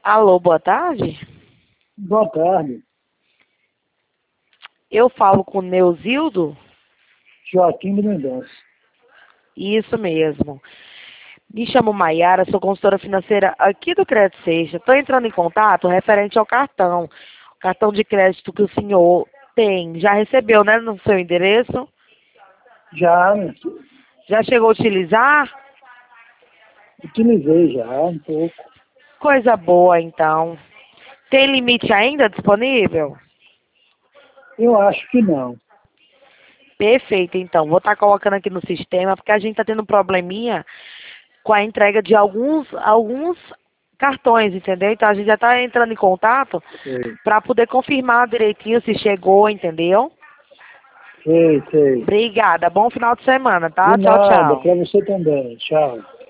Alô, boa tarde. Boa tarde. Eu falo com o Neusildo? Joaquim de Mendonça. Isso mesmo. Me chamo Maiara, sou consultora financeira aqui do Crédito Seixas. Estou entrando em contato referente ao cartão. O cartão de crédito que o senhor tem. Já recebeu, né, no seu endereço? Já, minha filha. Já chegou a utilizar? Utilizei já um pouco. Coisa boa, então. Tem limite ainda disponível? Eu acho que não. Perfeito, então. Vou estar colocando aqui no sistema, porque a gente está tendo um probleminha com a entrega de alguns cartões, entendeu? Então a gente já está entrando em contato Sei, para poder confirmar direitinho se chegou, entendeu? sei. Obrigada. Bom final de semana, De tá? Tchau, nada, tchau. para você também. Tchau.